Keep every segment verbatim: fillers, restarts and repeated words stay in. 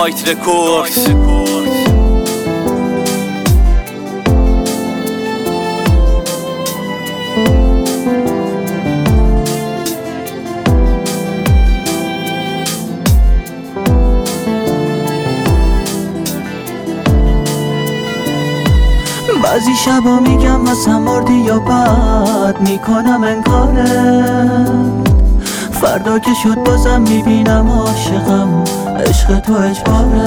مایت رکوردز. بعضی شبا میگم واسم مردی یا بد میکنم انکارت، فردا که شد بازم میبینم عاشقم، عشق تو اجباره.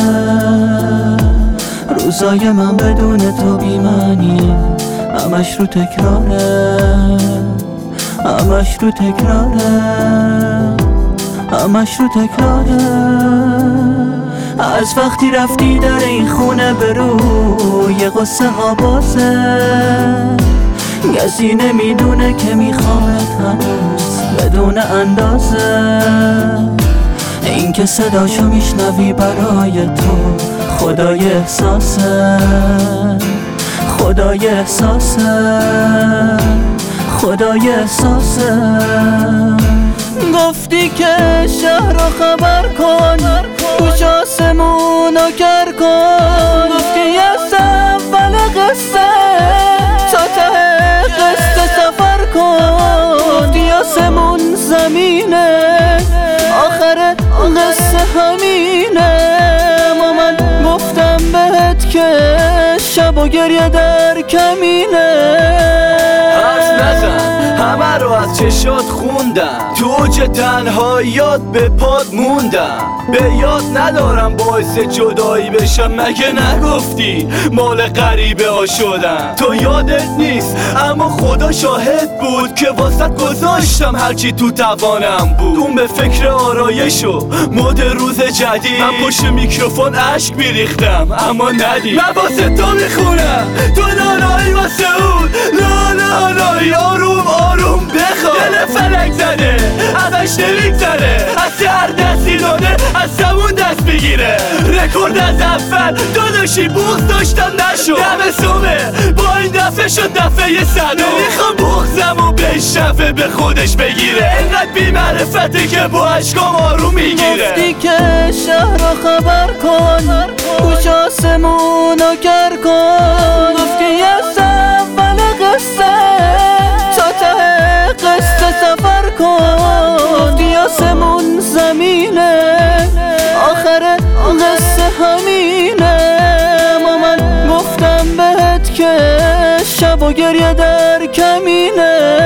روزای من بدون تو بی‌معنیه، همش رو تکراره، همش رو تکراره، همش رو تکراره. از وقتی رفتی در این خونه برو یه قصه ها بازه، کسی نمیدونه که میخوامت هنوز بدون اندازه. این که صداشو میشنوی برای تو خدای احساسه، خدای احساسه، خدای احساسه. گفتی که شهر رو خبر کن، گوش آسمونو گر کن. گفتی از اول قصه تا ته قصه سفر کن. گفتی آسمون زمینه، آخر قصه همینه. ما من گفتم بهت که شب و گریه در کمینه. حرف نزن همه رو از چشات خوندم، تو اوج تنهاییات به پاد موندم. به یاد ندارم باعث جدایی بشم، مگه نگفتی مال غریبه ها شدم. تو یادت نیست اما خدا شاهد بود که واسط گذاشتم هرچی تو توانم بود. اون به فکر آرایش و مد روز جدید، من پشت میکروفون اشک میریختم اما ندید. من واسه تو میخونم تو لالایی واسه اون لالالایی. آروم آروم بخواه، دل فلک زده ازش نمیگذره، از هر دستی داده از همون دست بگیره. رکورد از اول داداشی بغض داشتم نشد، دم سومه با این دفعه شد دفعه صدو. نمیخوام بغضمو به شفه به خودش بگیره، اینقدر بی معرفته که با عشقام آروم میگیره. گفتی که شهر رو خبر کن، گوش آسمونو گر کن. گفتی از اول قصه تا ته قصه سفر کن. گفتی آسمون زمینه، آخر قصه همینه. ما من گفتم بهت که شب و گریه در کمینه.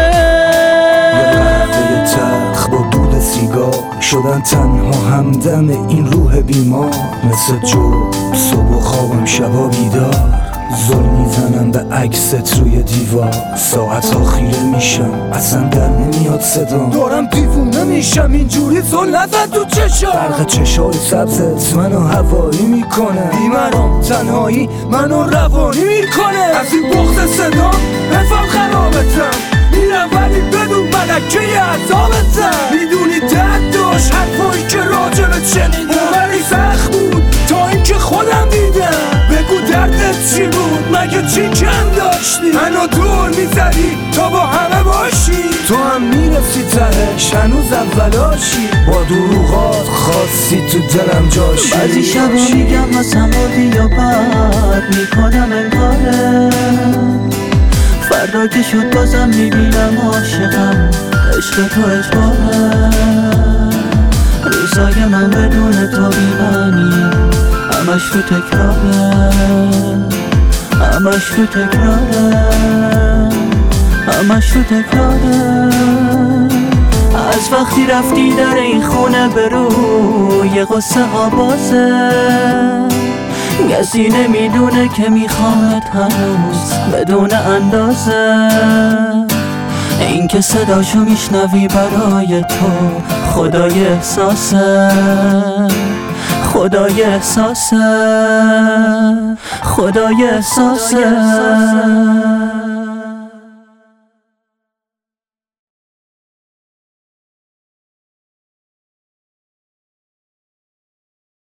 یه تلخ با دود سیگار شدن تنها همدم این روح بیمار. مثل جو صبح و خوابم شبا بیدار، زل میزنم به عکست روی دیوار. ساعت ها خیره میشم اصلا در نمیاد صدام، دارم دیوونه میشم اینجوری زل نزد تو چشم. برق چشای سبزت منو هوایی میکنه، بیمرام تنهایی منو روانی میکنه. از این بغض صدام حفم خرابتم، میرم ولی بدون ملکه عذابتم. میدونی درد داشت حرفایی که راجبت شنیدم، ولی سخت بود تا اینکه خودم دیدم. بگو دردت چی بود، مگه چی کم داشتی؟ منو دور میزدی تا با همه باشی، تو هم میرسی تهش هنوز اولاشی. با دروغات خواستی تو دلم جاشی. بعضی شبا میگم واسم مردی یا بد میکنم انکارت، فردا که شد بازم میبینم عاشقم، عشق تو اجباره. روزای من بدون تو بی‌معنیه، همش رو تکراره، همش رو تکراره، همش رو تکراره. از وقتی رفتی در این خونه برو یه قصه ها بازه، کسی نمیدونه که میخوامت هنوز بدون اندازه. این که صداشو میشنوی برای تو خدای احساسه، خدای احساسه، خدای احساسه.